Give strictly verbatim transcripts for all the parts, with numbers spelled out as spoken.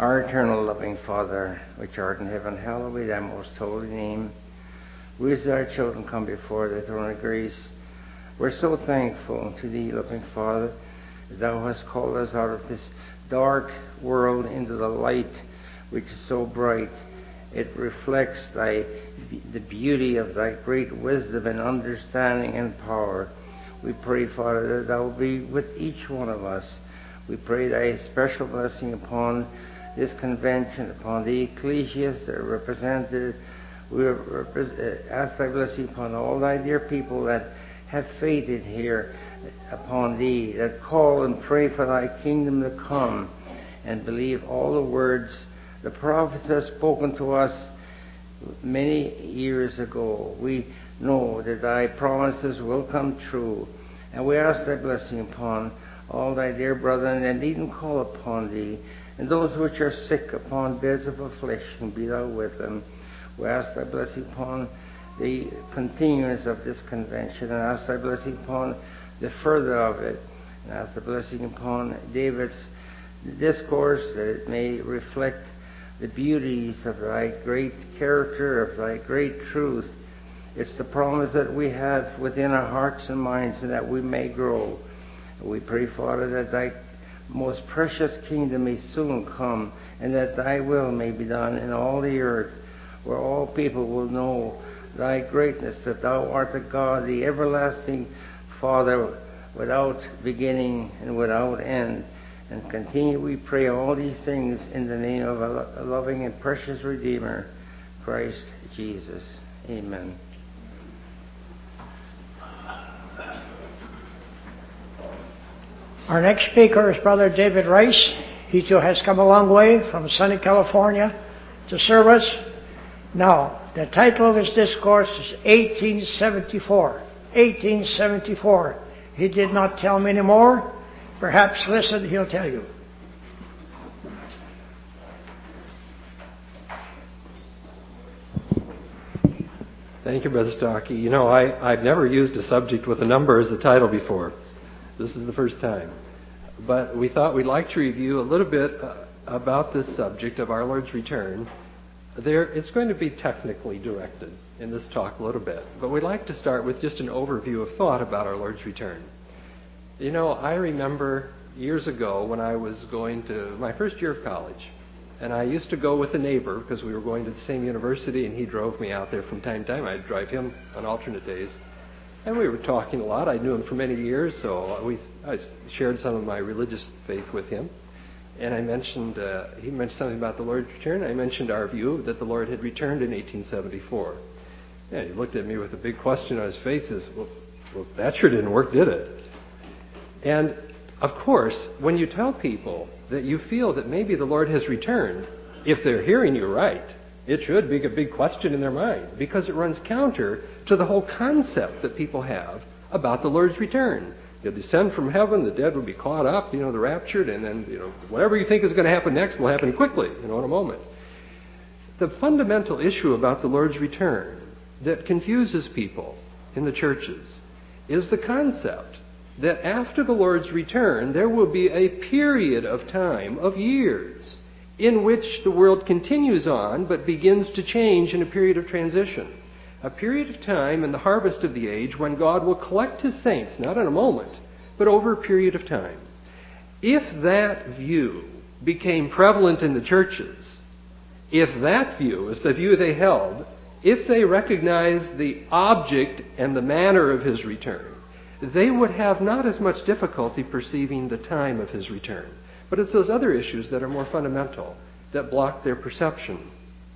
Our eternal loving Father, which art in heaven, hallowed be thy most holy name. We as thy children come before thy throne of grace. We're so thankful to thee, loving Father, that thou hast called us out of this dark world into the light which is so bright. It reflects thy the beauty of thy great wisdom and understanding and power. We pray, Father, that thou be with each one of us. We pray thy special blessing upon this convention, upon the ecclesias that are represented. We ask thy blessing upon all thy dear people that have fainted here upon thee, that call and pray for thy kingdom to come, and believe all the words the prophets have spoken to us many years ago. We know that thy promises will come true, and we ask thy blessing upon all thy dear brethren that even call upon thee, and those which are sick upon beds of affliction, be thou with them. We ask thy blessing upon the continuance of this convention, and ask thy blessing upon the further of it, and ask the blessing upon David's discourse, that it may reflect the beauties of thy great character, of thy great truth. It's the promise that we have within our hearts and minds, and that we may grow. We pray, Father, that thy most precious kingdom may soon come, and that thy will may be done in all the earth, where all people will know thy greatness, that thou art the God, the everlasting Father, without beginning and without end. And continue, we pray, all these things in the name of a loving and precious Redeemer, Christ Jesus. Amen. Our next speaker is Brother David Rice. He too has come a long way from sunny California to serve us. Now, the title of his discourse is eighteen seventy-four. eighteen seventy-four. He did not tell me any more. Perhaps listen, he'll tell you. Thank you, Brother Stocky. You know, I, I've never used a subject with a number as the title before. This is the first time. But we thought we'd like to review a little bit uh, about this subject of our Lord's return. There, it's going to be technically directed in this talk a little bit, but we'd like to start with just an overview of thought about our Lord's return. You know, I remember years ago when I was going to my first year of college, and I used to go with a neighbor because we were going to the same university, and he drove me out there from time to time. I'd drive him on alternate days. And we were talking a lot. I knew him for many years, so we I shared some of my religious faith with him. And I mentioned, uh, he mentioned something about the Lord's return. I mentioned our view that the Lord had returned in eighteen seventy-four. And he looked at me with a big question on his face. Says, well, well, that sure didn't work, did it? And, of course, when you tell people that you feel that maybe the Lord has returned, if they're hearing you right, it should be a big question in their mind, because it runs counter to the whole concept that people have about the Lord's return. He'll descend from heaven, the dead will be caught up, you know, the raptured, and then, you know, whatever you think is going to happen next will happen quickly, you know, in a moment. The fundamental issue about the Lord's return that confuses people in the churches is the concept that after the Lord's return, there will be a period of time, of years, in which the world continues on but begins to change in a period of transition. A period of time in the harvest of the age when God will collect his saints, not in a moment, but over a period of time. If that view became prevalent in the churches, if that view is the view they held, if they recognized the object and the manner of his return, they would have not as much difficulty perceiving the time of his return. But it's those other issues that are more fundamental that block their perception.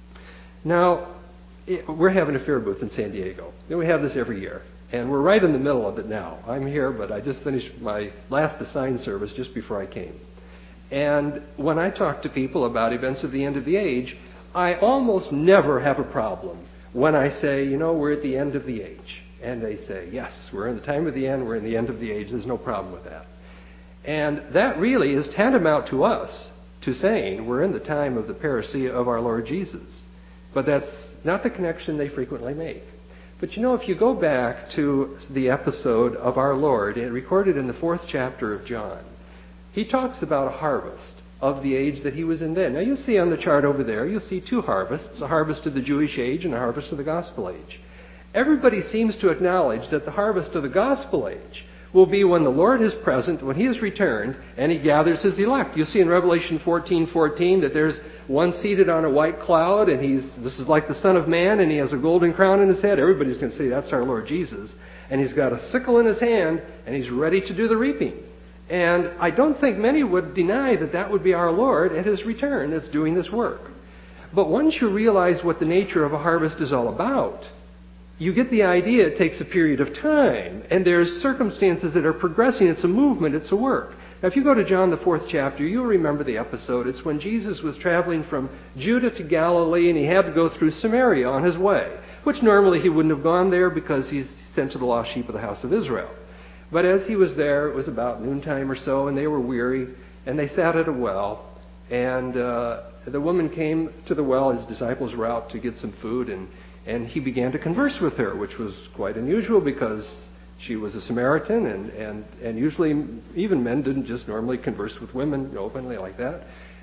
Now, it, we're having a fair booth in San Diego. And we have this every year. And we're right in the middle of it now. I'm here, but I just finished my last assigned service just before I came. And when I talk to people about events of the end of the age, I almost never have a problem when I say, you know, we're at the end of the age. And they say, yes, we're in the time of the end, we're in the end of the age, there's no problem with that. And that really is tantamount to us to saying we're in the time of the parousia of our Lord Jesus. But that's not the connection they frequently make. But you know, if you go back to the episode of our Lord, recorded in the fourth chapter of John, he talks about a harvest. of the age that he was in then. Now you'll see on the chart over there, you'll see two harvests, a harvest of the Jewish age and a harvest of the gospel age. Everybody seems to acknowledge that the harvest of the gospel age will be when the Lord is present, when he is returned, and he gathers his elect. You'll see in Revelation fourteen fourteen that there's one seated on a white cloud, and he's this is like the Son of Man, and he has a golden crown in his head. Everybody's going to say that's our Lord Jesus. And he's got a sickle in his hand, and he's ready to do the reaping. And I don't think many would deny that that would be our Lord at his return that's doing this work. But once you realize what the nature of a harvest is all about, you get the idea it takes a period of time, and there's circumstances that are progressing. It's a movement, it's a work. Now, if you go to John, the fourth chapter, you'll remember the episode. It's when Jesus was traveling from Judah to Galilee, and he had to go through Samaria on his way, which normally he wouldn't have gone there because he's sent to the lost sheep of the house of Israel. But as he was there, it was about noontime or so, and they were weary, and they sat at a well, and uh, the woman came to the well. His disciples were out to get some food, and, and he began to converse with her, which was quite unusual because she was a Samaritan, and, and, and usually even men didn't just normally converse with women openly like that.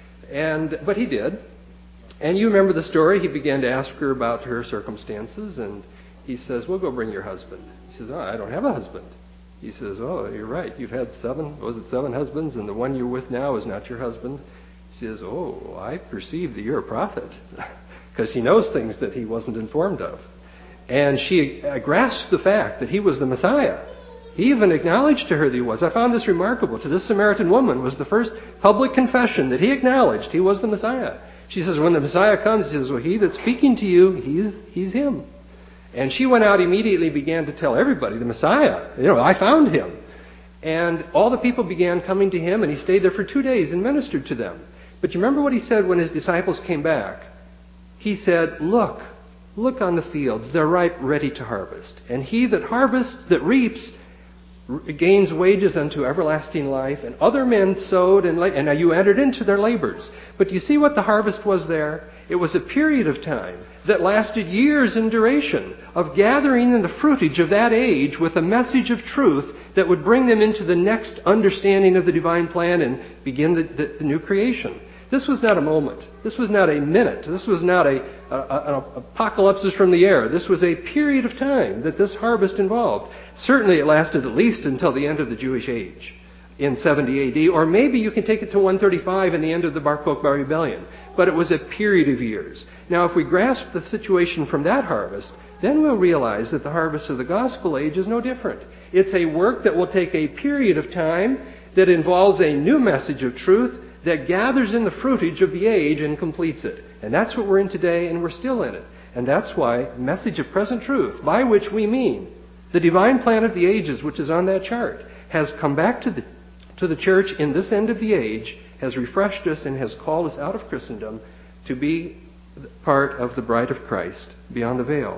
And but he did. And you remember the story. He began to ask her about her circumstances, and he says, well, go bring your husband. He says, oh, I don't have a husband. He says, oh, you're right. You've had seven, was it seven husbands, and the one you're with now is not your husband. She says, oh, I perceive that you're a prophet, because he knows things that he wasn't informed of. And she grasped the fact that he was the Messiah. He even acknowledged to her that he was. I found this remarkable. To this Samaritan woman was the first public confession that he acknowledged he was the Messiah. She says, when the Messiah comes, he says, well, he that's speaking to you, he's, he's him. And she went out immediately, began to tell everybody, the Messiah, you know, I found him. And all the people began coming to him, and he stayed there for two days and ministered to them. But you remember what he said when his disciples came back? He said, look, look on the fields, they're ripe, ready to harvest. And he that harvests, that reaps, gains wages unto everlasting life. And other men sowed, and, la- and now you entered into their labors. But do you see what the harvest was there? It was a period of time that lasted years in duration of gathering in the fruitage of that age with a message of truth that would bring them into the next understanding of the divine plan and begin the, the, the new creation. This was not a moment. This was not a minute. This was not a, a, a, an apocalypse from the air. This was a period of time that this harvest involved. Certainly it lasted at least until the end of the Jewish age in seventy A D, or maybe you can take it to one thirty-five and the end of the Bar Kokhba rebellion. But it was a period of years. Now, if we grasp the situation from that harvest, then we'll realize that the harvest of the gospel age is no different. It's a work that will take a period of time that involves a new message of truth that gathers in the fruitage of the age and completes it. And that's what we're in today, and we're still in it. And that's why message of present truth, by which we mean the divine plan of the ages, which is on that chart, has come back to the, to the church in this end of the age, has refreshed us and has called us out of Christendom to be part of the bride of Christ beyond the veil.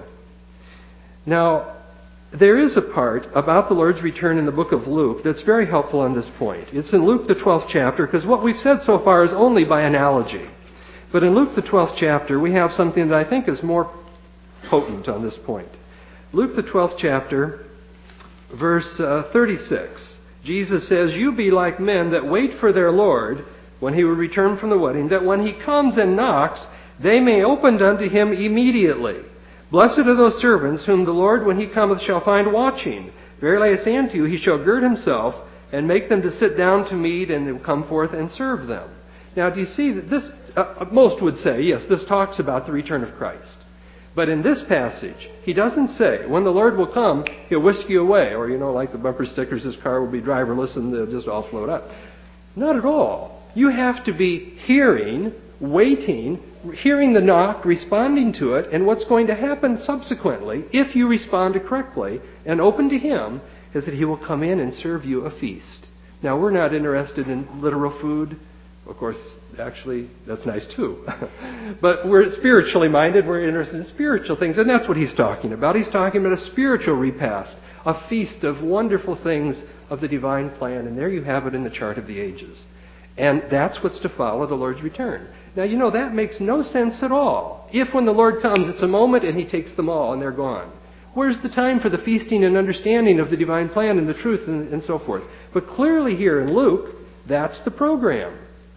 Now, there is a part about the Lord's return in the book of Luke that's very helpful on this point. It's in Luke the twelfth chapter, because what we've said so far is only by analogy. But in Luke the twelfth chapter, we have something that I think is more potent on this point. Luke the twelfth chapter, verse uh, thirty-six. Jesus says, you be like men that wait for their Lord when he will return from the wedding, that when he comes and knocks, they may open unto him immediately. Blessed are those servants whom the Lord, when he cometh, shall find watching. Verily I say unto you, he shall gird himself and make them to sit down to meat, and will come forth and serve them. Now, do you see that this, uh, most would say, yes, this talks about the return of Christ. But in this passage, he doesn't say, when the Lord will come, he'll whisk you away. Or, you know, like the bumper stickers, this car will be driverless and they'll just all float up. Not at all. You have to be hearing, waiting, hearing the knock, responding to it, and what's going to happen subsequently, if you respond correctly and open to him, is that he will come in and serve you a feast. Now, we're not interested in literal food. Of course, actually, that's nice too. But we're spiritually minded. We're interested in spiritual things. And that's what he's talking about. He's talking about a spiritual repast, a feast of wonderful things of the divine plan. And there you have it in the chart of the ages. And that's what's to follow the Lord's return. Now, you know, that makes no sense at all. If when the Lord comes, it's a moment and he takes them all and they're gone. Where's the time for the feasting and understanding of the divine plan and the truth and, and so forth? But clearly here in Luke, that's the program.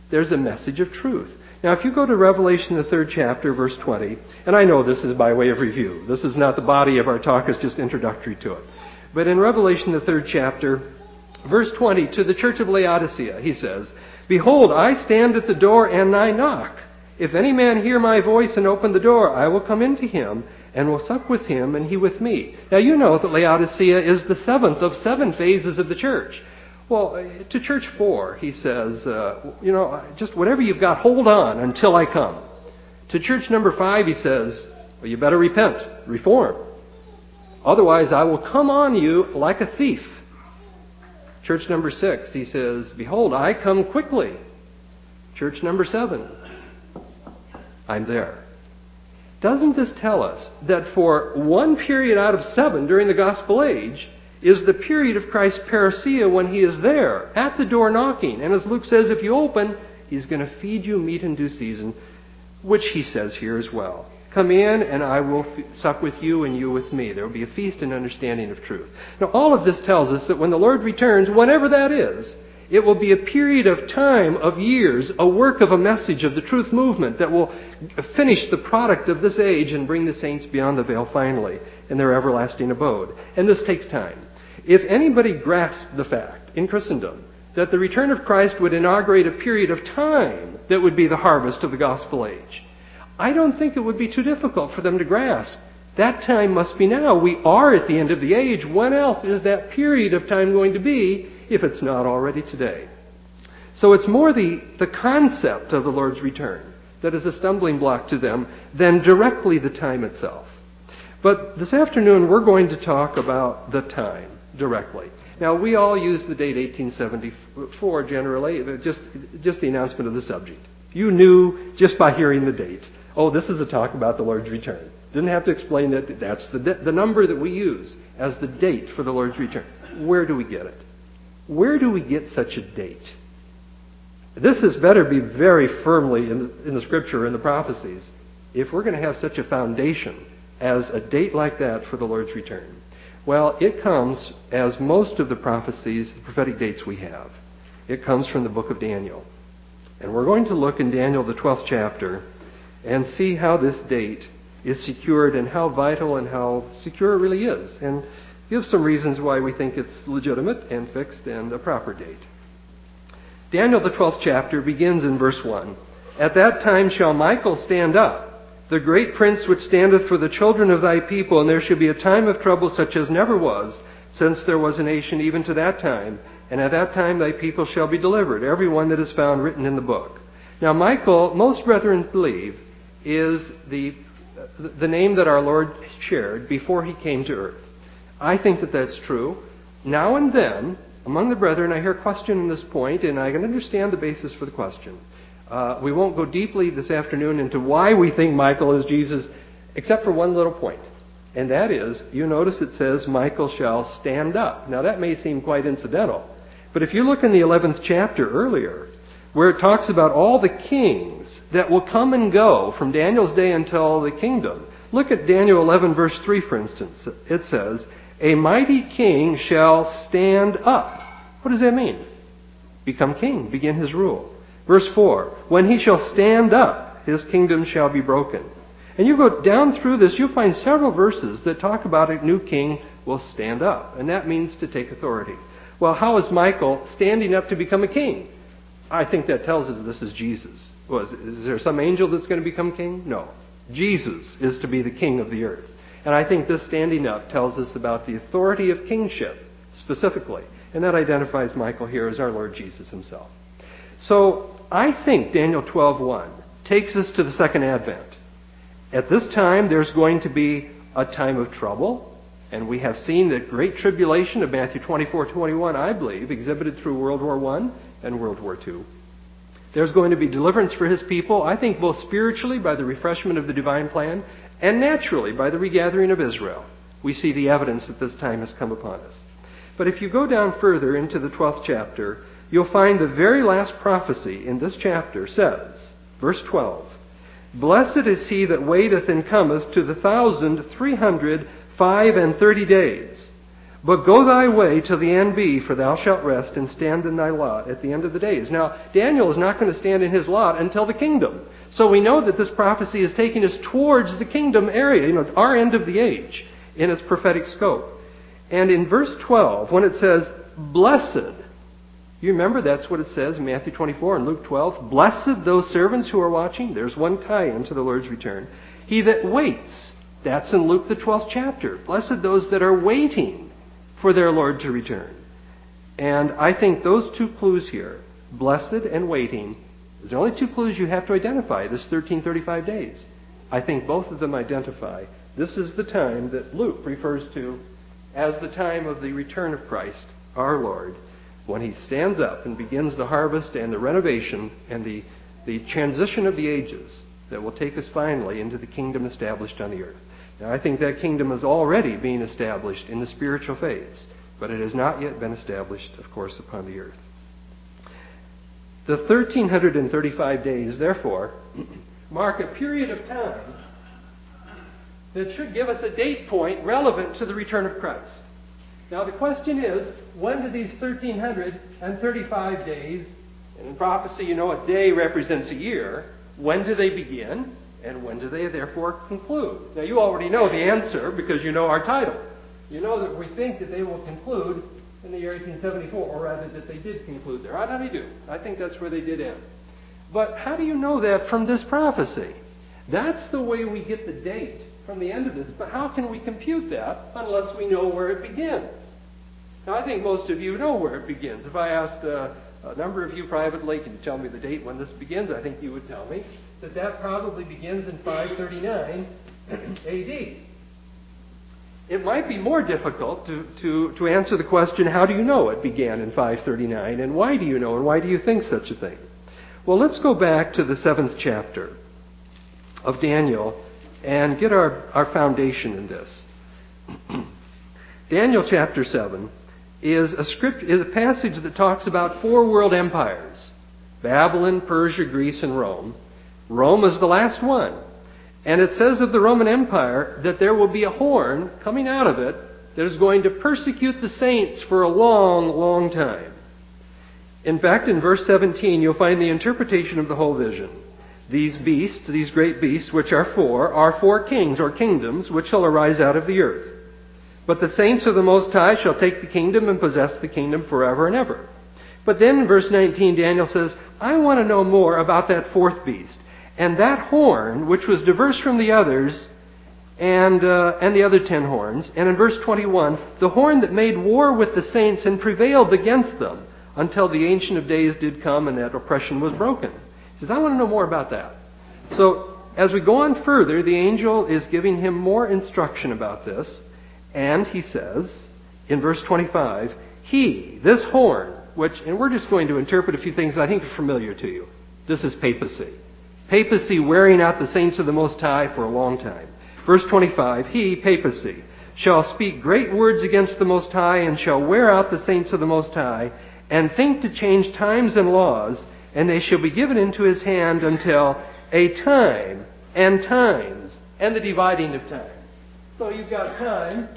There's a message of truth. Now, if you go to Revelation, the third chapter, verse twenty, and I know this is by way of review. This is not the body of our talk, it's just introductory to it. But in Revelation, the third chapter, verse twenty, to the church of Laodicea, he says, "Behold, I stand at the door and I knock. If any man hear my voice and open the door, I will come into him and will sup with him and he with me." Now, you know that Laodicea is the seventh of seven phases of the church. Well, to church four, he says, uh, you know, just whatever you've got, hold on until I come. To church number five, he says, well, you better repent, reform. Otherwise, I will come on you like a thief. Church number six, he says, "Behold, I come quickly." Church number seven, I'm there. Doesn't this tell us that for one period out of seven during the gospel age is the period of Christ's parousia when he is there at the door knocking? And as Luke says, if you open, he's going to feed you meat in due season, which he says here as well. Come in and I will sup with you and you with me. There will be a feast and understanding of truth. Now, all of this tells us that when the Lord returns, whenever that is, it will be a period of time, of years, a work of a message of the truth movement that will finish the product of this age and bring the saints beyond the veil finally in their everlasting abode. And this takes time. If anybody grasped the fact in Christendom that the return of Christ would inaugurate a period of time that would be the harvest of the gospel age, I don't think it would be too difficult for them to grasp. That time must be now. We are at the end of the age. When else is that period of time going to be if it's not already today? So it's more the, the concept of the Lord's return that is a stumbling block to them than directly the time itself. But this afternoon we're going to talk about the time directly. Now, we all use the date eighteen seventy-four generally, just, just the announcement of the subject. You knew just by hearing the date, oh, this is a talk about the Lord's return. Didn't have to explain that. That's the, the number that we use as the date for the Lord's return. Where do we get it? Where do we get such a date? This has better be very firmly in the, in the Scripture and the prophecies if we're going to have such a foundation as a date like that for the Lord's return. Well, it comes, as most of the prophecies, the prophetic dates we have, it comes from the book of Daniel. And we're going to look in Daniel, the twelfth chapter, and see how this date is secured and how vital and how secure it really is. And give some reasons why we think it's legitimate and fixed and a proper date. Daniel, the twelfth chapter, begins in verse one. "At that time shall Michael stand up, the great prince which standeth for the children of thy people, and there shall be a time of trouble such as never was, since there was a nation even to that time. And at that time thy people shall be delivered, every one that is found written in the book." Now, Michael, most brethren believe, is the, the name that our Lord shared before he came to earth. I think that that's true. Now and then, among the brethren, I hear a question on this point, and I can understand the basis for the question. Uh, we won't go deeply this afternoon into why we think Michael is Jesus, except for one little point. And that is, you notice it says, Michael shall stand up. Now, that may seem quite incidental. But if you look in the eleventh chapter earlier, where it talks about all the kings that will come and go from Daniel's day until the kingdom, look at Daniel eleven, verse three, for instance. It says, "A mighty king shall stand up." What does that mean? Become king, begin his rule. Verse four, "When he shall stand up, his kingdom shall be broken." And you go down through this, you'll find several verses that talk about a new king will stand up. And that means to take authority. Well, how is Michael standing up to become a king? I think that tells us this is Jesus. Well, is, is there some angel that's going to become king? No. Jesus is to be the king of the earth. And I think this standing up tells us about the authority of kingship, specifically. And that identifies Michael here as our Lord Jesus himself. So, I think Daniel twelve one takes us to the second advent. At this time, there's going to be a time of trouble. And we have seen that great tribulation of Matthew twenty-four twenty-one, I believe, exhibited through World War One and World War Two. There's going to be deliverance for his people, I think both spiritually by the refreshment of the divine plan and naturally by the regathering of Israel. We see the evidence that this time has come upon us. But if you go down further into the twelfth chapter, you'll find the very last prophecy in this chapter says, verse twelve, "Blessed is he that waiteth and cometh to the thousand three hundred five and thirty days. But go thy way till the end be, for thou shalt rest and stand in thy lot at the end of the days. Now, Daniel is not going to stand in his lot until the kingdom. So we know that this prophecy is taking us towards the kingdom area, you know, our end of the age in its prophetic scope. And in verse twelve, when it says, blessed, you remember that's what it says in Matthew twenty-four and Luke twelve. Blessed those servants who are watching. There's one tie-in to the Lord's return. He that waits. That's in Luke the twelfth chapter. Blessed those that are waiting for their Lord to return. And I think those two clues here, blessed and waiting, is the only two clues you have to identify this thirteen thirty-five days. I think both of them identify this is the time that Luke refers to as the time of the return of Christ, our Lord, when he stands up and begins the harvest and the renovation and the, the transition of the ages that will take us finally into the kingdom established on the earth. Now, I think that kingdom is already being established in the spiritual phase, but it has not yet been established, of course, upon the earth. The thirteen thirty-five days, therefore, mark a period of time that should give us a date point relevant to the return of Christ. Now, the question is, when do these thirteen thirty-five days, and in prophecy, you know, a day represents a year, when do they begin, and when do they therefore conclude? Now, you already know the answer because you know our title. You know that we think that they will conclude in the year eighteen seventy-four, or rather that they did conclude there. How do they do? I think that's where they did end. But how do you know that from this prophecy? That's the way we get the date from the end of this. But how can we compute that unless we know where it begins? Now, I think most of you know where it begins. If I asked uh, a number of you privately, can you tell me the date when this begins? I think you would tell me that that probably begins in five thirty-nine A D. It might be more difficult to, to, to answer the question, how do you know it began in five thirty-nine, and why do you know, and why do you think such a thing? Well, let's go back to the seventh chapter of Daniel and get our, our foundation in this. Daniel chapter seven is a script, is a passage that talks about four world empires: Babylon, Persia, Greece, and Rome. Rome is the last one. And it says of the Roman Empire that there will be a horn coming out of it that is going to persecute the saints for a long, long time. In fact, in verse seventeen, you'll find the interpretation of the whole vision. These beasts, these great beasts, which are four, are four kings or kingdoms which shall arise out of the earth. But the saints of the Most High shall take the kingdom and possess the kingdom forever and ever. But then in verse nineteen, Daniel says, I want to know more about that fourth beast. And that horn, which was diverse from the others, and uh, and the other ten horns. And in verse twenty-one, the horn that made war with the saints and prevailed against them until the Ancient of Days did come and that oppression was broken. He says, I want to know more about that. So as we go on further, the angel is giving him more instruction about this. And he says, in verse twenty-five, he, this horn, which, and we're just going to interpret a few things I think are familiar to you. This is papacy. Papacy wearing out the saints of the Most High for a long time. Verse twenty-five, he, papacy, shall speak great words against the Most High and shall wear out the saints of the Most High and think to change times and laws, and they shall be given into his hand until a time and times and the dividing of time. So you've got time,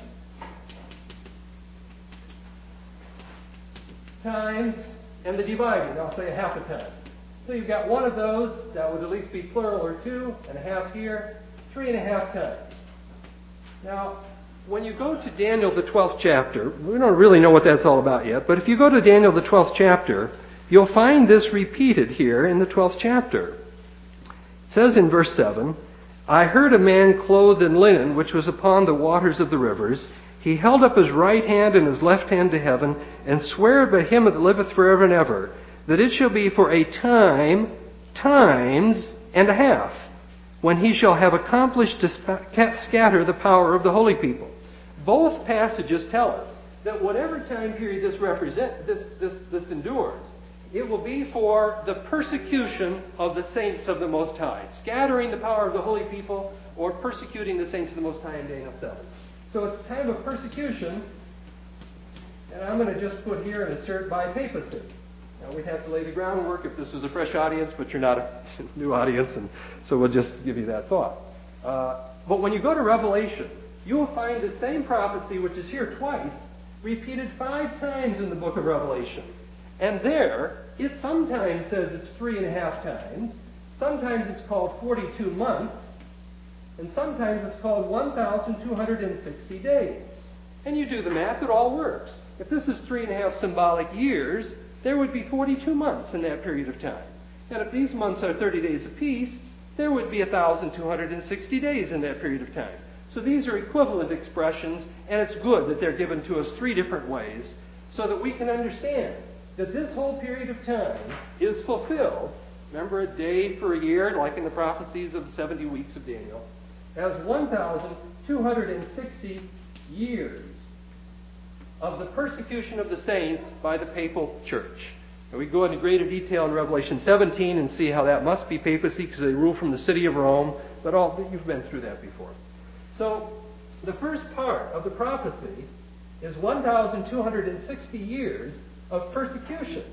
times, and the dividing. I'll say a half a time. So you've got one of those, that would at least be plural, or two, and a half here, three and a half times. Now, when you go to Daniel the twelfth chapter, we don't really know what that's all about yet, but if you go to Daniel the twelfth chapter, you'll find this repeated here in the twelfth chapter. It says in verse seven, I heard a man clothed in linen, which was upon the waters of the rivers. He held up his right hand and his left hand to heaven, and sware by him that liveth forever and ever, that it shall be for a time, times, and a half, when he shall have accomplished to scatter the power of the holy people. Both passages tell us that whatever time period this represent, this, this, this endures, it will be for the persecution of the saints of the Most High, scattering the power of the holy people, or persecuting the saints of the Most High in Daniel seven. So it's a time of persecution, and I'm going to just put here and assert by papacy. Now, we'd have to lay the groundwork if this was a fresh audience, but you're not a new audience, and so we'll just give you that thought. Uh, but when you go to Revelation, you will find the same prophecy, which is here twice, repeated five times in the book of Revelation. And there, it sometimes says it's three and a half times, sometimes it's called forty-two months, and sometimes it's called one thousand two hundred sixty days. And you do the math, it all works. If this is three and a half symbolic years, there would be forty-two months in that period of time. And if these months are thirty days apiece, there would be one thousand two hundred sixty days in that period of time. So these are equivalent expressions, and it's good that they're given to us three different ways so that we can understand that this whole period of time is fulfilled. Remember, a day for a year, like in the prophecies of the seventy weeks of Daniel, as one thousand two hundred sixty years of the persecution of the saints by the papal church. And we go into greater detail in Revelation seventeen and see how that must be papacy because they rule from the city of Rome. But all you've been through that before. So the first part of the prophecy is one thousand two hundred sixty years of persecution.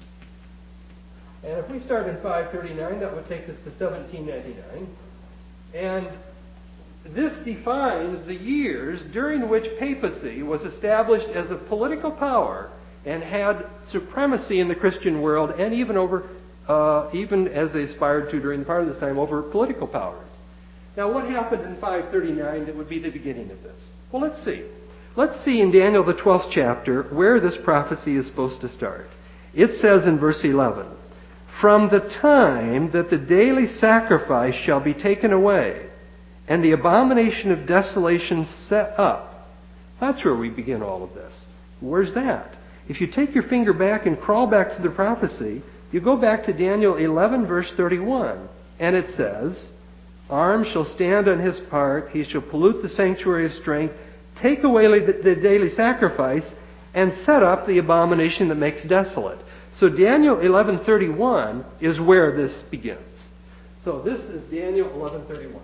And if we start in five thirty-nine, that would take us to seventeen ninety-nine. And this defines the years during which papacy was established as a political power and had supremacy in the Christian world, and even over, uh, even as they aspired to during part of this time, over political powers. Now, what happened in five thirty-nine that would be the beginning of this? Well, let's see. Let's see in Daniel the twelfth chapter where this prophecy is supposed to start. It says in verse eleven, "From the time that the daily sacrifice shall be taken away, and the abomination of desolation set up." That's where we begin all of this. Where's that? If you take your finger back and crawl back to the prophecy, you go back to Daniel eleven, verse thirty-one, and it says, "Arm shall stand on his part, he shall pollute the sanctuary of strength, take away the, the daily sacrifice, and set up the abomination that makes desolate." So Daniel eleven thirty-one is where this begins. So this is Daniel eleven thirty-one.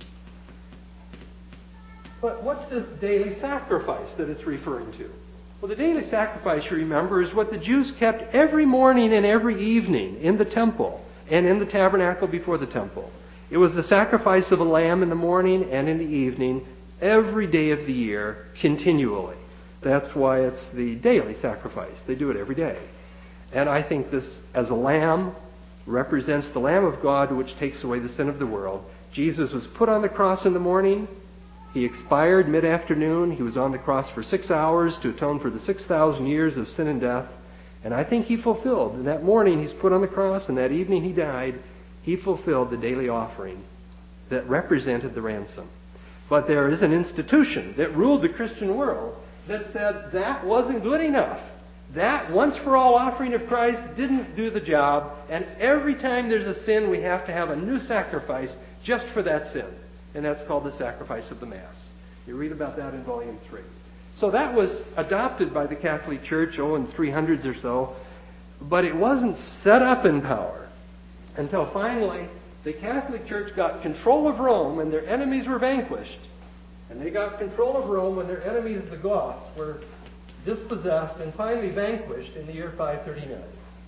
But what's this daily sacrifice that it's referring to? Well, the daily sacrifice, you remember, is what the Jews kept every morning and every evening in the temple and in the tabernacle before the temple. It was the sacrifice of a lamb in the morning and in the evening, every day of the year, continually. That's why it's the daily sacrifice. They do it every day. And I think this, as a lamb, represents the Lamb of God which takes away the sin of the world. Jesus was put on the cross in the morning. He expired mid-afternoon. He was on the cross for six hours to atone for the six thousand years of sin and death. And I think he fulfilled. In that morning he's put on the cross, and that evening he died. He fulfilled the daily offering that represented the ransom. But there is an institution that ruled the Christian world that said that wasn't good enough. That once-for-all offering of Christ didn't do the job, and every time there's a sin, we have to have a new sacrifice just for that sin. And that's called the sacrifice of the Mass. You read about that in Volume three. So that was adopted by the Catholic Church, oh, in three hundreds or so, but it wasn't set up in power until finally the Catholic Church got control of Rome and their enemies were vanquished. And they got control of Rome when their enemies, the Goths, were dispossessed and finally vanquished in the year five thirty-nine.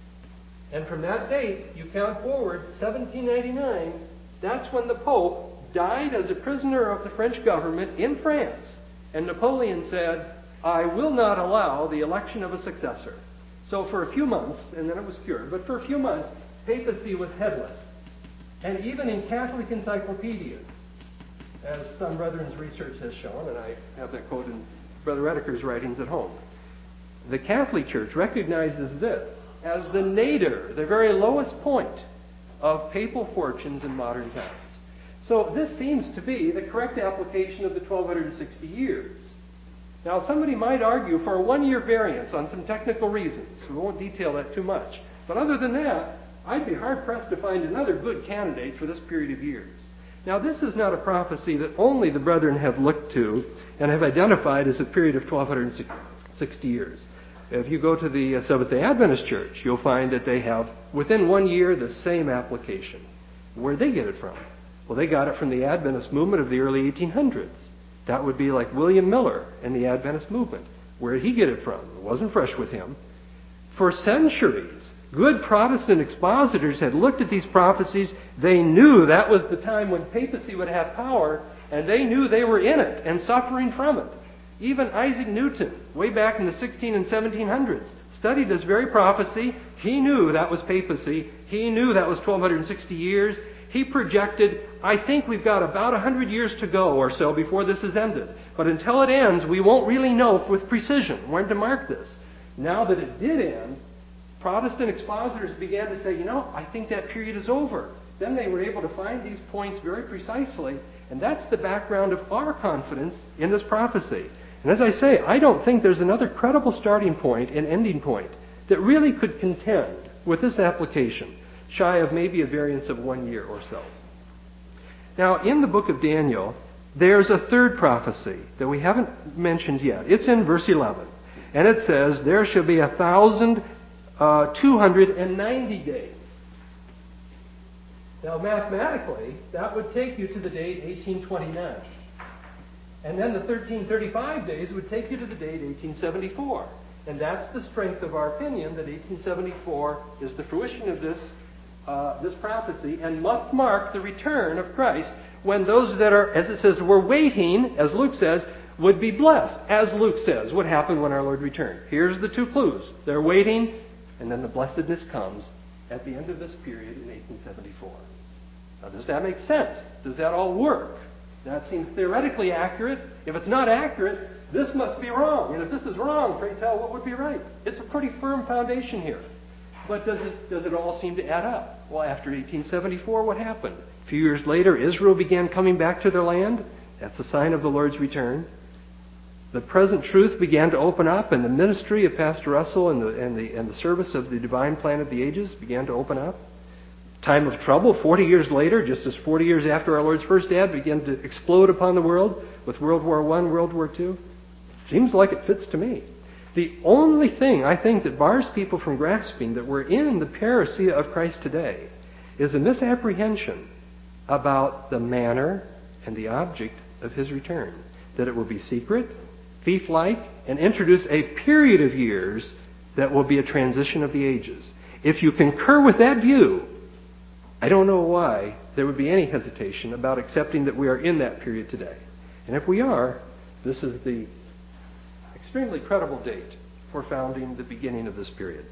And from that date, you count forward, seventeen ninety-nine, that's when the Pope died as a prisoner of the French government in France. And Napoleon said, "I will not allow the election of a successor." So for a few months, and then it was cured, but for a few months, papacy was headless. And even in Catholic encyclopedias, as some Brethren's research has shown, and I have that quote in Brother Rediker's writings at home, the Catholic Church recognizes this as the nadir, the very lowest point of papal fortunes in modern times. So this seems to be the correct application of the twelve sixty years. Now, somebody might argue for a one-year variance on some technical reasons. We won't detail that too much. But other than that, I'd be hard-pressed to find another good candidate for this period of years. Now, this is not a prophecy that only the Brethren have looked to and have identified as a period of twelve sixty years. If you go to the Seventh-day Adventist Church, you'll find that they have, within one year, the same application. Where'd they get it from? Well, they got it from the Adventist movement of the early eighteen hundreds. That would be like William Miller and the Adventist movement. Where did he get it from? It wasn't fresh with him. For centuries, good Protestant expositors had looked at these prophecies. They knew that was the time when papacy would have power, and they knew they were in it and suffering from it. Even Isaac Newton, way back in the sixteen and seventeen hundreds, studied this very prophecy. He knew that was papacy. He knew that was twelve sixty years. He projected, I think we've got about one hundred years to go or so before this is ended. But until it ends, we won't really know with precision when to mark this. Now that it did end, Protestant expositors began to say, you know, I think that period is over. Then they were able to find these points very precisely, and that's the background of our confidence in this prophecy. And as I say, I don't think there's another credible starting point and ending point that really could contend with this application, shy of maybe a variance of one year or so. Now, in the book of Daniel, there's a third prophecy that we haven't mentioned yet. It's in verse eleven. And it says, there shall be a thousand uh, two hundred and ninety days. Now, mathematically, that would take you to the date eighteen twenty-nine. And then the thirteen thirty-five days would take you to the date eighteen seventy-four. And that's the strength of our opinion that eighteen seventy-four is the fruition of this, uh, this prophecy and must mark the return of Christ when those that are, as it says, were waiting, as Luke says, would be blessed, as Luke says, would happen when our Lord returned. Here's the two clues. They're waiting, and then the blessedness comes at the end of this period in eighteen seventy-four. Now, does that make sense? Does that all work? That seems theoretically accurate. If it's not accurate, this must be wrong. And if this is wrong, pray tell, what would be right? It's a pretty firm foundation here. But does it, does it all seem to add up? Well, after eighteen seventy-four, what happened? A few years later, Israel began coming back to their land. That's a sign of the Lord's return. The present truth began to open up, and the ministry of Pastor Russell and the, and the, and the service of the divine plan of the ages began to open up. Time of trouble, forty years later, just as forty years after our Lord's first ad, began to explode upon the world with World War One, World War Two. Seems like it fits to me. The only thing I think that bars people from grasping that we're in the parousia of Christ today is a misapprehension about the manner and the object of His return. That it will be secret, thief-like, and introduce a period of years that will be a transition of the ages. If you concur with that view, I don't know why there would be any hesitation about accepting that we are in that period today. And if we are, this is the extremely credible date for founding the beginning of this period.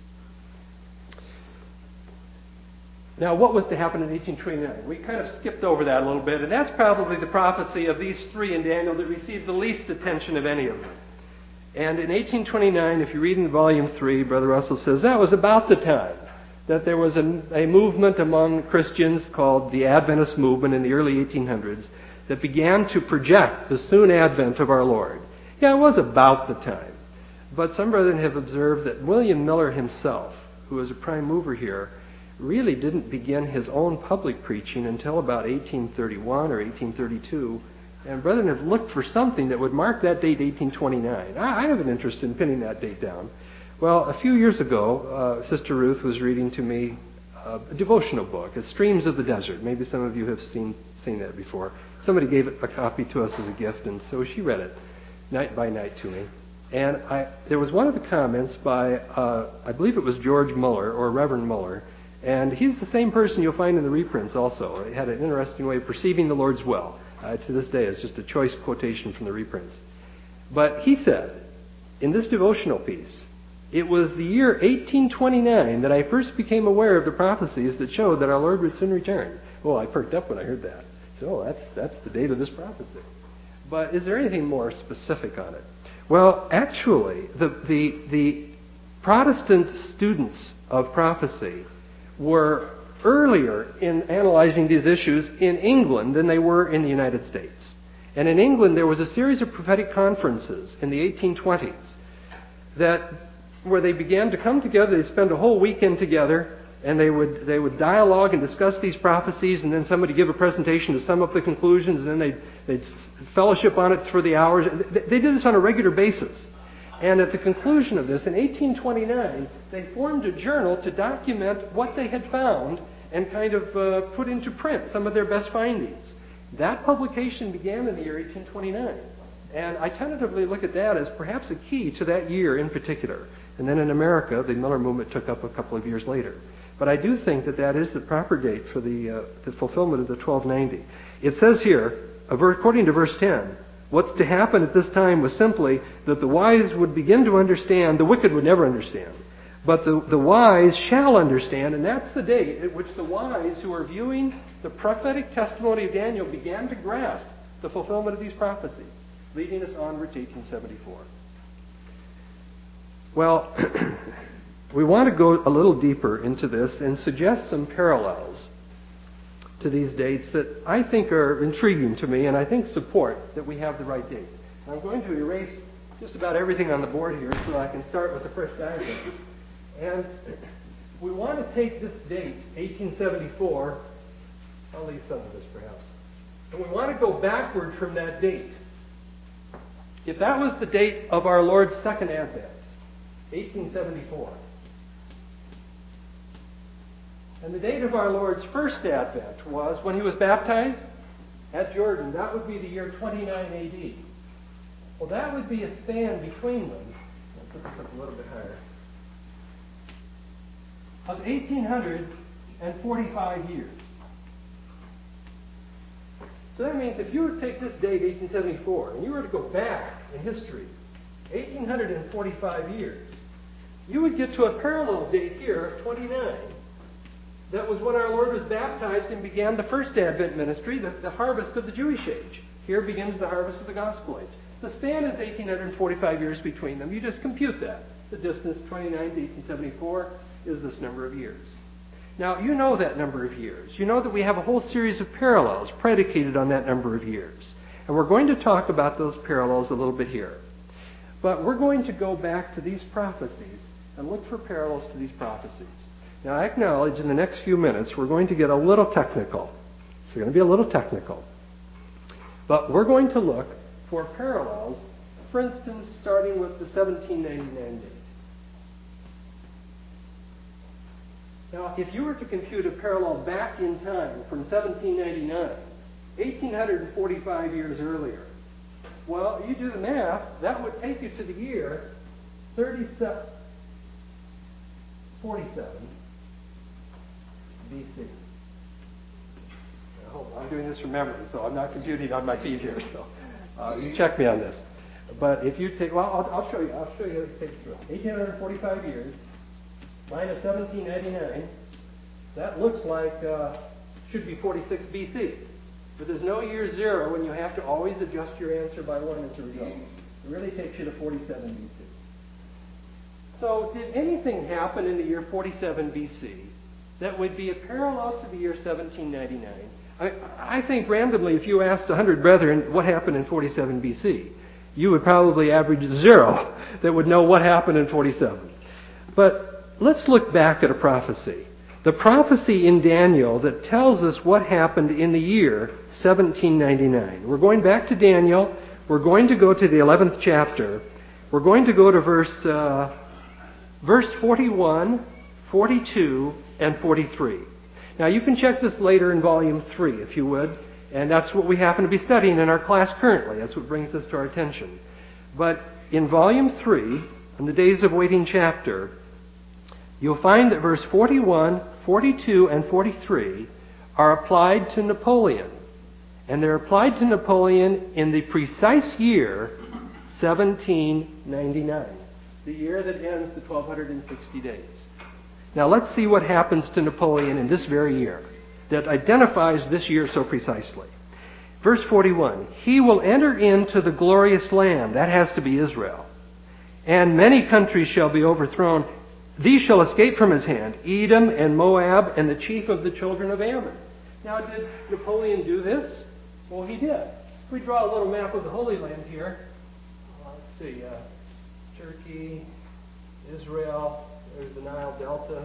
Now, what was to happen in eighteen twenty-nine? We kind of skipped over that a little bit, and that's probably the prophecy of these three in Daniel that received the least attention of any of them. And in eighteen twenty-nine, if you read in volume three, Brother Russell says that was about the time that there was a, a movement among Christians called the Adventist movement in the early eighteen hundreds that began to project the soon advent of our Lord. Yeah, it was about the time. But some brethren have observed that William Miller himself, who was a prime mover here, really didn't begin his own public preaching until about eighteen thirty-one or eighteen thirty-two. And brethren have looked for something that would mark that date, eighteen twenty-nine. I have an interest in pinning that date down. Well, a few years ago, uh, Sister Ruth was reading to me uh, a devotional book, it's Streams of the Desert. Maybe some of you have seen seen that before. Somebody gave a copy to us as a gift, and so she read it night by night to me. And I, there was one of the comments by, uh, I believe it was George Muller, or Reverend Muller, and he's the same person you'll find in the reprints also. He had an interesting way of perceiving the Lord's will. Uh, to this day, it's just a choice quotation from the reprints. But he said, in this devotional piece, it was the year eighteen twenty-nine that I first became aware of the prophecies that showed that our Lord would soon return. Well, I perked up when I heard that. So that's, that's the date of this prophecy. But is there anything more specific on it? Well, actually, the, the, the Protestant students of prophecy were earlier in analyzing these issues in England than they were in the United States. And in England, there was a series of prophetic conferences in the eighteen twenties that where they began to come together. They'd spend a whole weekend together, and they would they would dialogue and discuss these prophecies, and then somebody give a presentation to sum up the conclusions, and then they'd, they'd fellowship on it for the hours. They did this on a regular basis. And at the conclusion of this, in eighteen twenty-nine, they formed a journal to document what they had found and kind of uh, put into print some of their best findings. That publication began in the year eighteen twenty-nine. And I tentatively look at that as perhaps a key to that year in particular. And then in America, the Miller movement took up a couple of years later. But I do think that that is the proper date for the, uh, the fulfillment of the twelve ninety. It says here, according to verse ten, What's to happen at this time was simply that the wise would begin to understand, the wicked would never understand. But the, the wise shall understand, and that's the date at which the wise who are viewing the prophetic testimony of Daniel began to grasp the fulfillment of these prophecies, leading us onward to eighteen seventy-four. Well, we want to go a little deeper into this and suggest some parallels to these dates that I think are intriguing to me and I think support that we have the right date. I'm going to erase just about everything on the board here so I can start with a fresh diagram. And we want to take this date, eighteen seventy-four, I'll leave some of this perhaps, and we want to go backward from that date. If that was the date of our Lord's second advent, eighteen seventy-four, and the date of our Lord's first advent was when he was baptized at Jordan, that would be the year twenty-nine A D. Well, that would be a span between them. I'll put this up a little bit higher. Of eighteen forty-five years. So that means if you were to take this date, eighteen seventy-four, and you were to go back in history, eighteen forty-five years, you would get to a parallel date here of twenty-nine. That was when our Lord was baptized and began the first Advent ministry, the, the harvest of the Jewish age. Here begins the harvest of the gospel age. The span is eighteen forty-five years between them. You just compute that. The distance, twenty-nine to eighteen seventy-four, is this number of years. Now, you know that number of years. You know that we have a whole series of parallels predicated on that number of years. And we're going to talk about those parallels a little bit here. But we're going to go back to these prophecies and look for parallels to these prophecies. Now, I acknowledge in the next few minutes we're going to get a little technical. It's going to be a little technical. But we're going to look for parallels, for instance, starting with the seventeen ninety-nine date. Now, if you were to compute a parallel back in time from seventeen ninety-nine, eighteen forty-five years earlier, well, you do the math, that would take you to the year thirty-seven forty-seven B C. Now, I'm doing this from memory, so I'm not computing on my feet here, so uh, you check me on this. But if you take, well, I'll, I'll show you, I'll show you how to take it through. eighteen forty-five years minus seventeen ninety-nine, that looks like, uh, should be forty-six B C. But there's no year zero when you have to always adjust your answer by one as a result. It really takes you to forty-seven B C. So did anything happen in the year forty-seven B C that would be a parallel to the year seventeen ninety-nine? I, I think randomly, if you asked one hundred brethren what happened in forty-seven B C, you would probably average zero that would know what happened in forty-seven. But let's look back at a prophecy. The prophecy in Daniel that tells us what happened in the year seventeen ninety-nine. We're going back to Daniel. We're going to go to the eleventh chapter. We're going to go to verse uh, verse forty-one, forty-two, and forty-three. Now you can check this later in volume three, if you would. And that's what we happen to be studying in our class currently. That's what brings this to our attention. But in volume three, in the Days of Waiting chapter, you'll find that verse forty-one, forty-two, and forty-three are applied to Napoleon. And they're applied to Napoleon in the precise year seventeen ninety-nine, the year that ends the twelve sixty days. Now let's see what happens to Napoleon in this very year that identifies this year so precisely. Verse forty-one, he will enter into the glorious land. That has to be Israel. And many countries shall be overthrown. These shall escape from his hand, Edom and Moab and the chief of the children of Ammon. Now, did Napoleon do this? Well, he did. If we draw a little map of the Holy Land here, uh, let's see, uh, Turkey, Israel, there's the Nile Delta.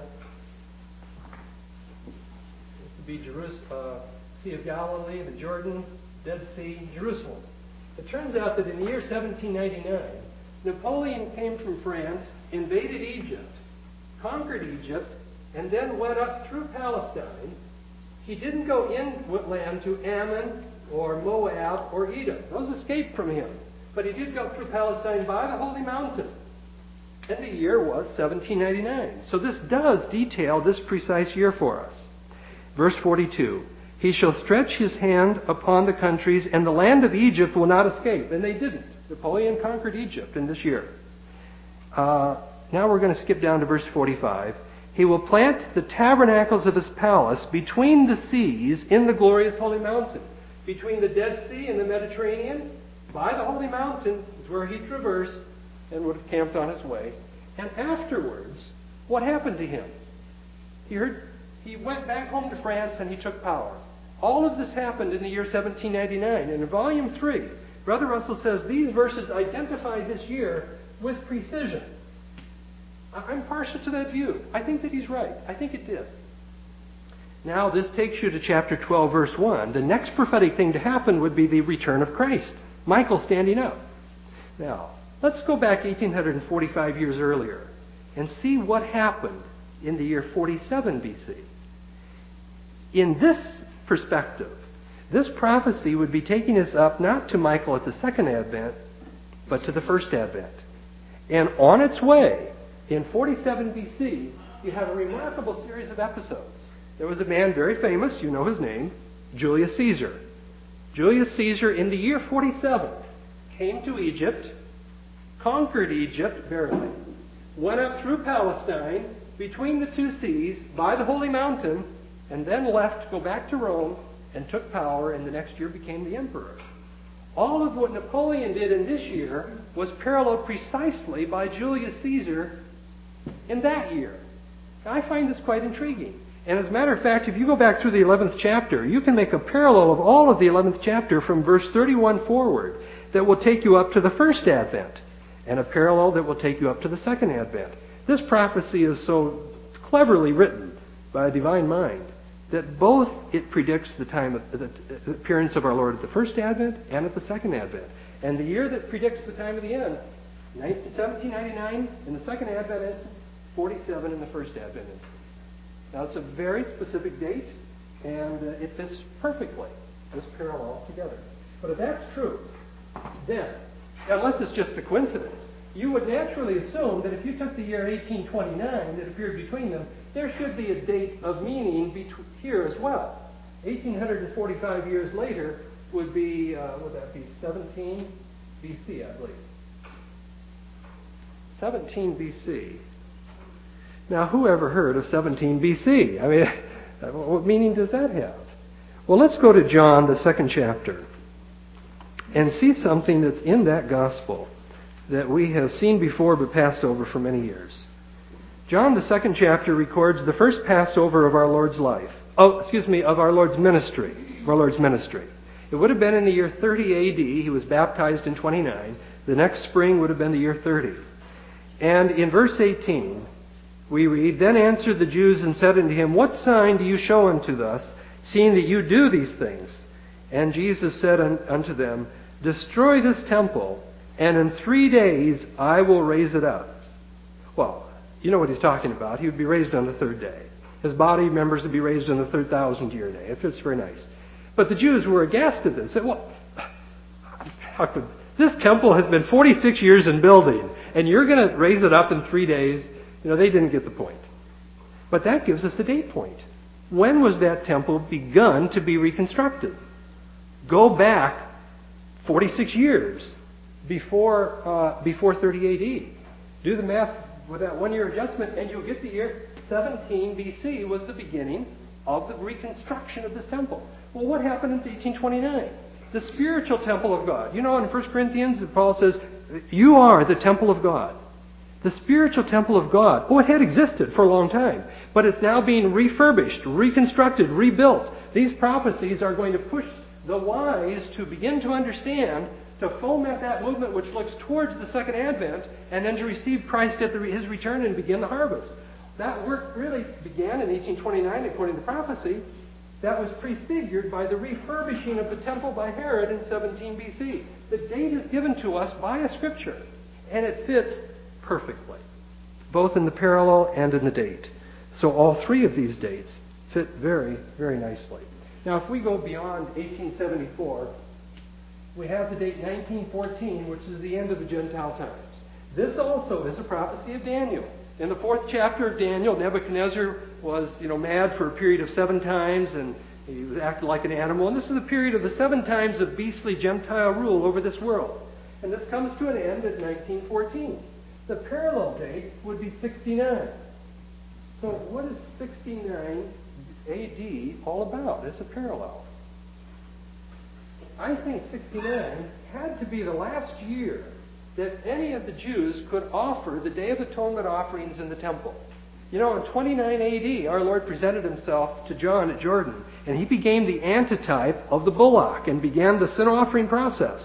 This would be Jerusalem, uh, Sea of Galilee, the Jordan, Dead Sea, Jerusalem. It turns out that in the year seventeen ninety-nine, Napoleon came from France, invaded Egypt, conquered Egypt, and then went up through Palestine. He didn't go inland to Ammon or Moab or Edom. Those escaped from him. But he did go through Palestine by the Holy Mountain. And the year was seventeen ninety-nine. So this does detail this precise year for us. Verse forty-two. He shall stretch his hand upon the countries, and the land of Egypt will not escape. And they didn't. Napoleon conquered Egypt in this year. Uh, now we're going to skip down to verse forty-five. He will plant the tabernacles of his palace between the seas in the glorious holy mountain. Between the Dead Sea and the Mediterranean, by the holy mountain is where he traversed and would have camped on his way. And afterwards, what happened to him? He heard, he went back home to France and he took power. All of this happened in the year seventeen ninety-nine. And in volume three, Brother Russell says these verses identify this year with precision. I'm partial to that view. I think that he's right. I think it did. Now this takes you to chapter twelve, verse one. The next prophetic thing to happen would be the return of Christ. Michael standing up. Now, let's go back eighteen forty-five years earlier and see what happened in the year forty-seven B C. In this perspective, this prophecy would be taking us up not to Michael at the second advent, but to the first advent. And on its way, in forty-seven B C, you have a remarkable series of episodes. There was a man very famous, you know his name, Julius Caesar. Julius Caesar, in the year forty-seven, came to Egypt, conquered Egypt barely, went up through Palestine, between the two seas, by the holy mountain, and then left to go back to Rome and took power, and the next year became the emperor. All of what Napoleon did in this year was paralleled precisely by Julius Caesar in that year. I find this quite intriguing. And as a matter of fact, if you go back through the eleventh chapter, you can make a parallel of all of the eleventh chapter from verse thirty-one forward that will take you up to the first advent, and a parallel that will take you up to the second advent. This prophecy is so cleverly written by a divine mind that both it predicts the time of the appearance of our Lord at the first advent and at the second advent. And the year that predicts the time of the end, seventeen ninety-nine in the second advent instance, forty-seven in the first advent instance. Now it's a very specific date, and uh, it fits perfectly, this parallel together. But if that's true, then, unless it's just a coincidence, you would naturally assume that if you took the year eighteen twenty-nine that appeared between them, there should be a date of meaning between here as well. eighteen forty-five years later would be, uh, would that be seventeen B C, I believe. seventeen B C. Now, who ever heard of seventeen B C? I mean, what meaning does that have? Well, let's go to John, the second chapter, and see something that's in that gospel that we have seen before but passed over for many years. John, the second chapter, records the first Passover of our Lord's life. Oh, excuse me, of our Lord's ministry. Of our Lord's ministry. It would have been in the year thirty A D. He was baptized in twenty-nine. The next spring would have been the year thirty. And in verse eighteen, we read, Then answered the Jews and said unto him, What sign do you show unto us, seeing that you do these things? And Jesus said unto them, Destroy this temple, and in three days I will raise it up. Well, you know what he's talking about. He would be raised on the third day. His body members would be raised on the third thousand year day. It fits very nice. But the Jews were aghast at this. They said, well, how could, this temple has been forty-six years in building, and you're going to raise it up in three days? You know, they didn't get the point. But that gives us the date point. When was that temple begun to be reconstructed? Go back forty-six years before uh, before thirty A D. Do the math with that one-year adjustment, and you'll get the year seventeen B C was the beginning of the reconstruction of this temple. Well, what happened in eighteen twenty-nine? The spiritual temple of God. You know, in First Corinthians, Paul says, you are the temple of God. The spiritual temple of God. Oh, it had existed for a long time, but it's now being refurbished, reconstructed, rebuilt. These prophecies are going to push the wise to begin to understand, to foment that movement which looks towards the second advent, and then to receive Christ at the, his return and begin the harvest. That work really began in eighteen twenty-nine, according to prophecy. That was prefigured by the refurbishing of the temple by Herod in seventeen B C. The date is given to us by a scripture, and it fits perfectly, both in the parallel and in the date. So all three of these dates fit very, very nicely. Now, if we go beyond eighteen seventy-four, we have the date nineteen fourteen, which is the end of the Gentile times. This also is a prophecy of Daniel. In the fourth chapter of Daniel, Nebuchadnezzar was, you know, mad for a period of seven times, and He was acted like an animal. And this is the period of the seven times of beastly Gentile rule over this world. And this comes to an end at nineteen fourteen. The parallel date would be sixty-nine. So what is sixty-nine A D all about? It's a parallel. I think sixty-nine had to be the last year that any of the Jews could offer the Day of Atonement offerings in the temple. You know, in twenty-nine A D, our Lord presented himself to John at Jordan, and he became the antitype of the bullock and began the sin offering process.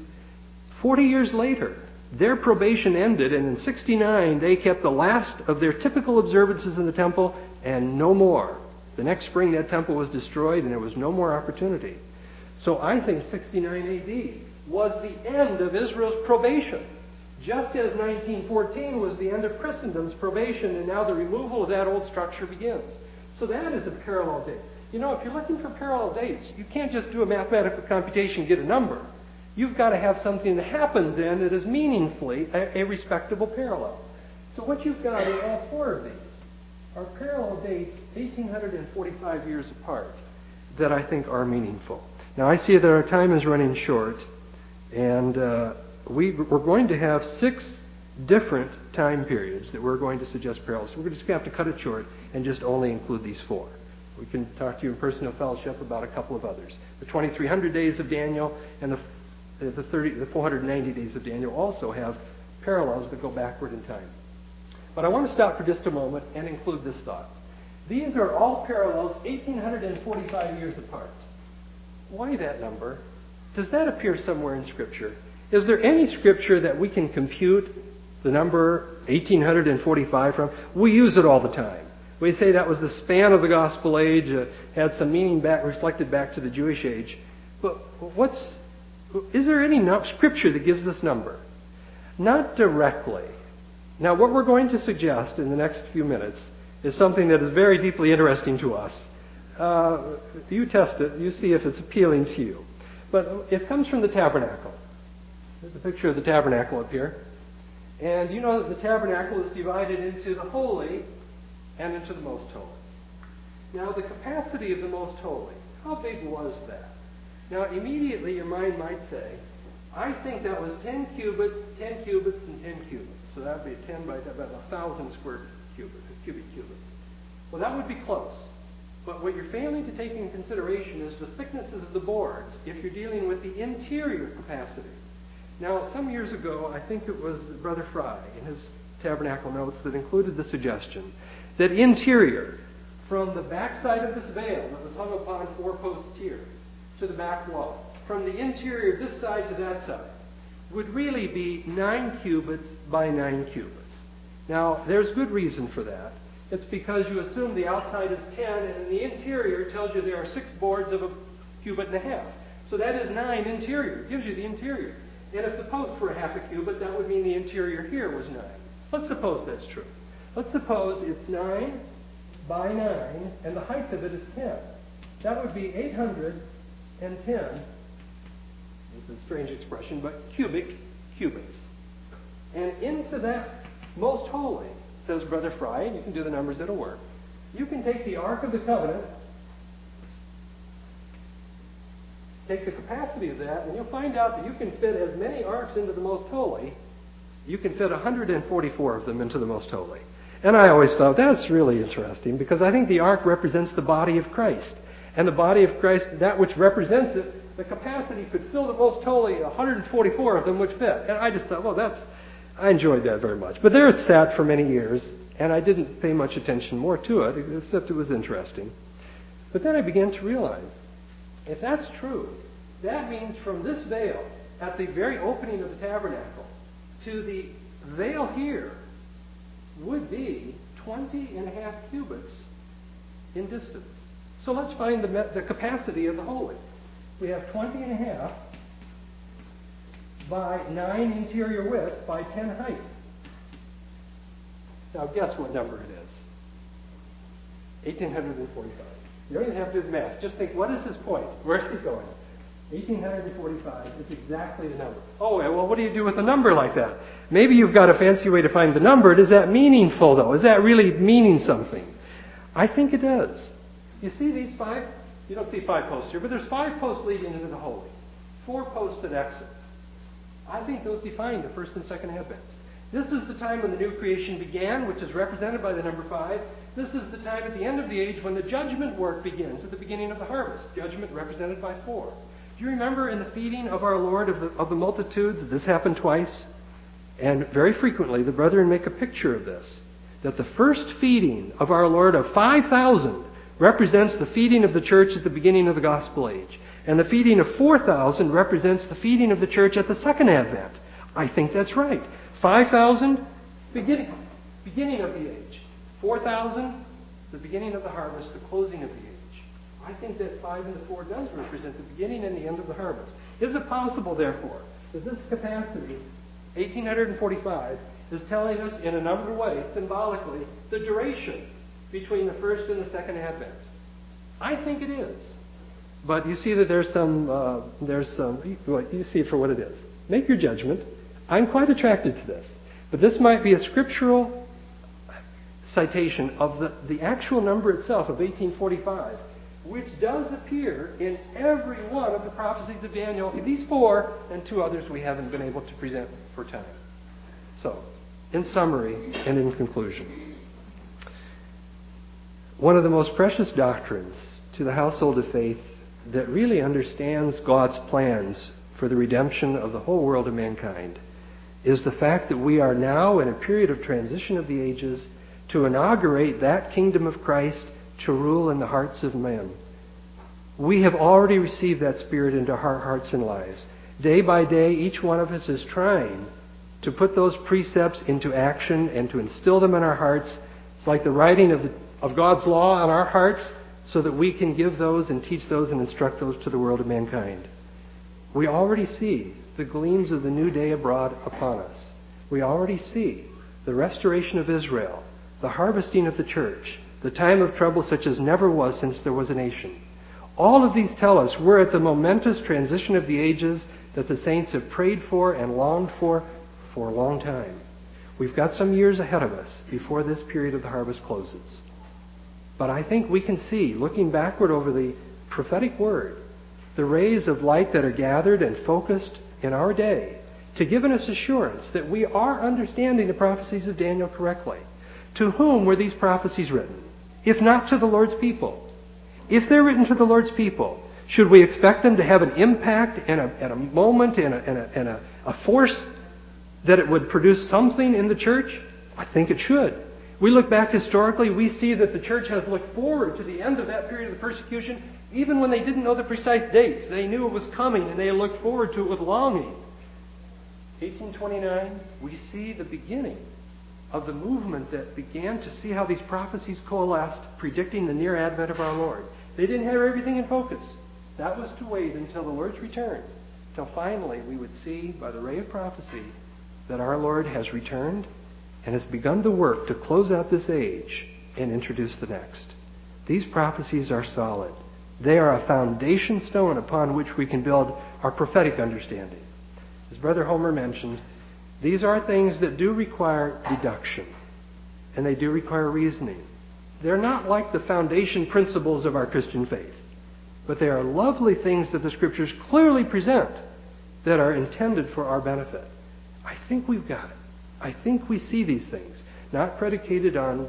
Forty years later, their probation ended, and in sixty-nine, they kept the last of their typical observances in the temple and no more. The next spring, that temple was destroyed, and there was no more opportunity. So I think sixty-nine A D was the end of Israel's probation, just as nineteen fourteen was the end of Christendom's probation, and now the removal of that old structure begins. So that is a parallel date. You know, if you're looking for parallel dates, you can't just do a mathematical computation and get a number. You've got to have something that happened then that is meaningfully a, a respectable parallel. So what you've got in all four of these are parallel dates eighteen forty-five years apart that I think are meaningful. Now I see that our time is running short, and uh, we, we're going to have six different time periods that we're going to suggest parallels. So we're just going to have to cut it short and just only include these four. We can talk to you in personal fellowship about a couple of others. The twenty-three hundred days of Daniel and the the, thirty, the four hundred ninety days of Daniel also have parallels that go backward in time. But I want to stop for just a moment and include this thought. These are all parallels eighteen forty-five years apart. Why that number? Does that appear somewhere in Scripture? Is there any Scripture that we can compute the number eighteen forty-five from? We use it all the time. We say that was the span of the gospel age, uh, had some meaning back, reflected back to the Jewish age. But what's, is there any no, Scripture that gives this number? Not directly. Now, what we're going to suggest in the next few minutes is something that is very deeply interesting to us. Uh, you test it, you see if it's appealing to you. But it comes from the tabernacle. There's a picture of the tabernacle up here. And you know that the tabernacle is divided into the holy and into the most holy. Now, the capacity of the most holy, how big was that? Now, immediately your mind might say, I think that was ten cubits, ten cubits, and ten cubits. So that would be ten by about a thousand square cubits, cubic cubits. Well, that would be close. But what you're failing to take into consideration is the thicknesses of the boards if you're dealing with the interior capacity. Now, some years ago, I think it was Brother Fry in his tabernacle notes that included the suggestion that interior, from the backside of this veil that was hung upon four posts here to the back wall, from the interior this side to that side, would really be nine cubits by nine cubits. Now, there's good reason for that. It's because you assume the outside is ten, and the interior tells you there are six boards of a cubit and a half. So that is nine interior. It gives you the interior. And if the posts were a half a cubit, that would mean the interior here was nine. Let's suppose that's true. Let's suppose it's nine by nine, and the height of it is ten. That would be eight hundred ten, it's a strange expression, but cubic cubits. And into that most holy, says Brother Fry, and you can do the numbers, it'll work. You can take the Ark of the Covenant, take the capacity of that, and you'll find out that you can fit as many arks into the most holy. You can fit one hundred forty-four of them into the most holy. And I always thought that's really interesting because I think the ark represents the body of Christ. And the body of Christ, that which represents it, the capacity could fill the most holy, one hundred forty-four of them would fit. And I just thought, well, that's, I enjoyed that very much. But there it sat for many years, and I didn't pay much attention more to it, except it was interesting. But then I began to realize, if that's true, that means from this veil, at the very opening of the tabernacle, to the veil here, would be twenty and a half cubits in distance. So let's find the, the capacity of the holy. We have twenty and a half by nine interior width by ten height. Now guess what number it is. eighteen forty-five. You don't even have to do the math. Just think, what is his point? Where's he going? eighteen forty-five is exactly the number. Oh, well, what do you do with a number like that? Maybe you've got a fancy way to find the number. Is that meaningful, though? Is that really meaning something? I think it does. You see these five You don't see five posts here, but there's five posts leading into the Holy. Four posts that exit. I think those define the first and second Advents. This is the time when the new creation began, which is represented by the number five. This is the time at the end of the age when the judgment work begins, at the beginning of the harvest. Judgment represented by four. Do you remember in the feeding of our Lord of the, of the multitudes, this happened twice? And very frequently, the brethren make a picture of this. That the first feeding of our Lord of five thousand represents the feeding of the church at the beginning of the gospel age. And the feeding of four thousand represents the feeding of the church at the second Advent. I think that's right. five thousand, beginning, beginning of the age. four thousand, the beginning of the harvest, the closing of the age. I think that five and the four does represent the beginning and the end of the harvest. Is it possible, therefore, that this capacity, eighteen forty-five, is telling us in another way, symbolically, the duration between the first and the second Advent? I think it is. But you see that there's some, uh, there's some, well, you see it for what it is. Make your judgment. I'm quite attracted to this. But this might be a scriptural citation of the, the actual number itself of eighteen forty-five, which does appear in every one of the prophecies of Daniel, these four and two others we haven't been able to present for time. So, in summary and in conclusion, one of the most precious doctrines to the household of faith that really understands God's plans for the redemption of the whole world of mankind is the fact that we are now in a period of transition of the ages to inaugurate that kingdom of Christ to rule in the hearts of men. We have already received that Spirit into our hearts and lives. Day by day, each one of us is trying to put those precepts into action and to instill them in our hearts. It's like the writing of, the, of God's law on our hearts so that we can give those and teach those and instruct those to the world of mankind. We already see the gleams of the new day abroad upon us. We already see the restoration of Israel, the harvesting of the church, the time of trouble such as never was since there was a nation. All of these tell us we're at the momentous transition of the ages that the saints have prayed for and longed for for a long time. We've got some years ahead of us before this period of the harvest closes. But I think we can see, looking backward over the prophetic word, the rays of light that are gathered and focused in our day to give us assurance that we are understanding the prophecies of Daniel correctly. To whom were these prophecies written? If not to the Lord's people. If they're written to the Lord's people, should we expect them to have an impact and a, and a moment and, a, and, a, and a, a force that it would produce something in the church? I think it should. We look back historically, we see that the church has looked forward to the end of that period of persecution, even when they didn't know the precise dates. They knew it was coming and they looked forward to it with longing. eighteen twenty-nine, we see the beginning of the movement that began to see how these prophecies coalesced, predicting the near advent of our Lord. They didn't have everything in focus. That was to wait until the Lord's return, till finally we would see by the ray of prophecy that our Lord has returned and has begun the work to close out this age and introduce the next. These prophecies are solid. They are a foundation stone upon which we can build our prophetic understanding. As Brother Homer mentioned, these are things that do require deduction, and they do require reasoning. They're not like the foundation principles of our Christian faith, but they are lovely things that the Scriptures clearly present that are intended for our benefit. I think we've got it. I think we see these things, not predicated on,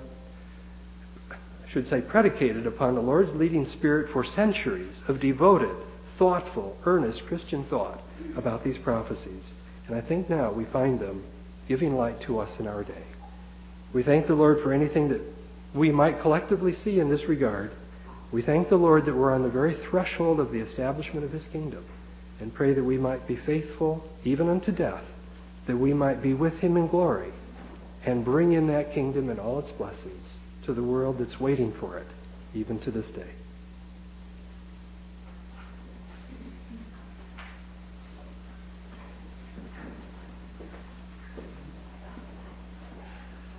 I should say predicated upon the Lord's leading Spirit for centuries of devoted, thoughtful, earnest Christian thought about these prophecies. And I think now we find them giving light to us in our day. We thank the Lord for anything that we might collectively see in this regard. We thank the Lord that we're on the very threshold of the establishment of His kingdom, and pray that we might be faithful even unto death, that we might be with Him in glory and bring in that kingdom and all its blessings to the world that's waiting for it, even to this day.